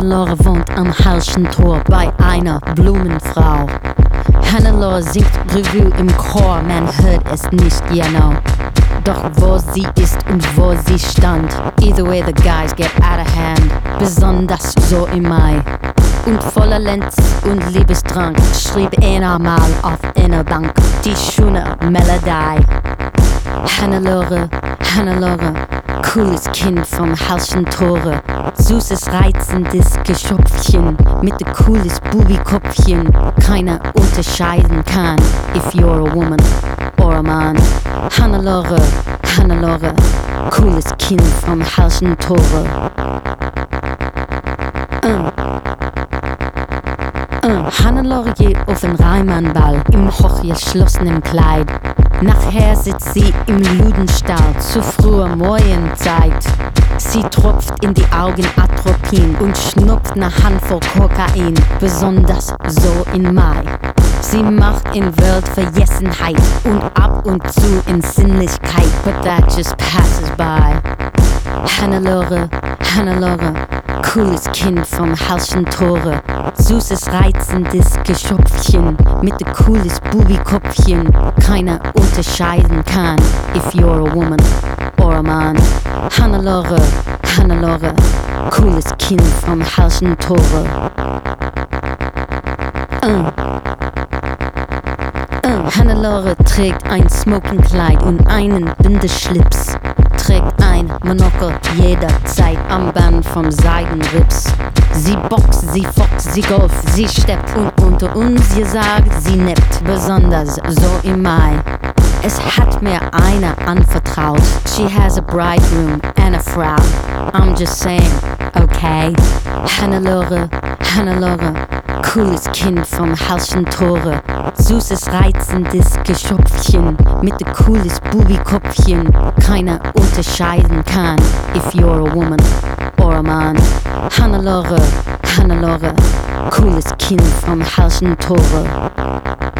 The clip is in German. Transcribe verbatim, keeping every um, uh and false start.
Hannelore wohnt am Halschentor bei einer Blumenfrau. Hannelore singt Revue im Chor, man hört es nicht genau. Doch wo sie ist und wo sie stand, either way the guys get out of hand. Besonders so im Mai. Und voller Lenz und Liebesdrang schrieb einer mal auf einer Bank die schöne Melodie. Hannelore, Hannelore, cooles Kind vom Halschentore. Süßes, reizendes Geschöpfchen mit a cooles Bubikopfchen. Keiner unterscheiden kann, if you're a woman or a man. Hannelore, Hannelore, cooles Kind vom Halschentore. Uh. Uh, Hannelore geht auf den Reimannball im hochgeschlossenen Kleid. Nachher sitzt sie im Ludenstall zur früher Morgenzeit. Sie tropft in die Augen Atropin und schnupft ne Handvoll Kokain, besonders so in Mai. Sie macht in Weltvergessenheit und ab und zu in Sinnlichkeit, but that just passes by. Hannelore, Hannelore, cooles Kind vom Halschentore. Süßes, reizendes Geschöpfchen mit a cooles Bubikopfchen. Keiner unterscheiden kann, if you're a woman or a man. Hannelore, Hannelore, cooles Kind vom Halschentore. Uh. Uh. Hannelore trägt ein Smoking-Kleid und einen Bindeschlips. Trägt ein Monokel jederzeit am Band vom Seidenrips. Sie boxt, sie foxt, sie golf, sie steppt und unter uns gesagt, sie nippt, besonders so im Mai. Es hat mir einer anvertraut, she has a bridegroom and a Frau. I'm just saying, okay. Hannelore, Hannelore, cooles Kind vom Halschentore. Süßes, reizendes Geschöpfchen mit a cooles Bubikopfchen. Keiner unterscheiden kann, if you're a woman or a man. Hannelore, Hannelore, cooles Kind vom Halschentore.